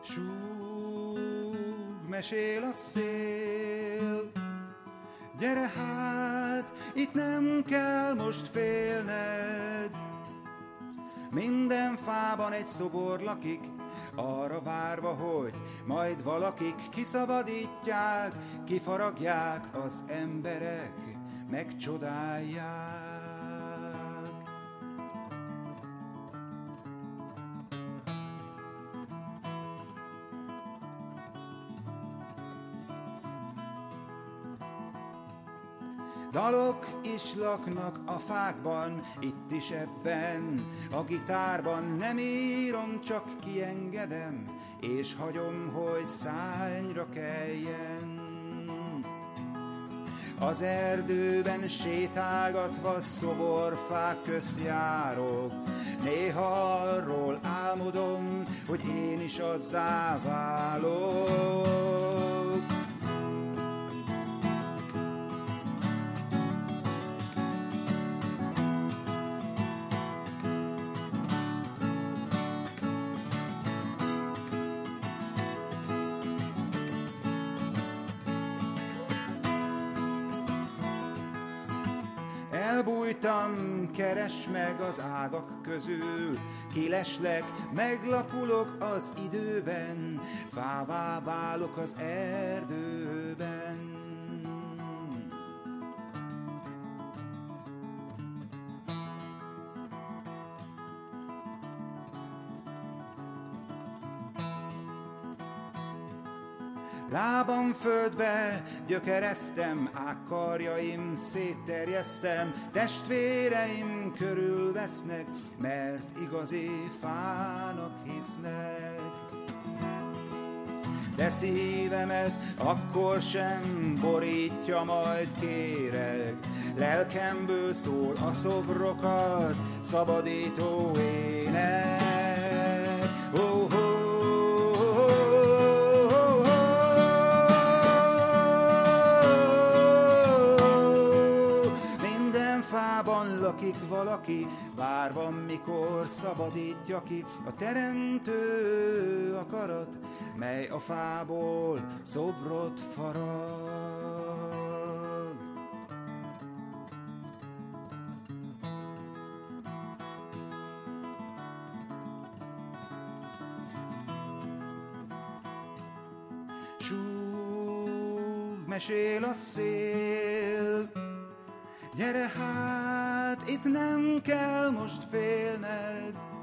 Súg, mesél a szél, gyere hát, itt nem kell most félned. Minden fában egy szobor lakik, arra várva, hogy majd valakik kiszabadítják, kifaragják, az emberek megcsodálják. Dalok is laknak a fákban, itt is ebben, a gitárban. Nem írom, csak kiengedem, és hagyom, hogy szárnyra keljen. Az erdőben sétálgatva szoborfák közt járok, néha arról álmodom, hogy én is azzá válok. Elbújtam, keresd meg az ágak közül, kileslek, meglapulok az időben, fává válok az erdőben. Lábam földbe gyökereztem, ágkarjaim szétterjesztem, testvéreim körülvesznek, mert igazi fának hisznek. De szívemet akkor sem borítja majd kéreg, lelkemből szól a szobrokat szabadító ének. Oh, oh. Lakik valaki, várva mikor szabadítja ki a teremtő akarat, mely a fából szobrot farag. Súg, mesél a szél, gyere hát, itt nem kell most félned.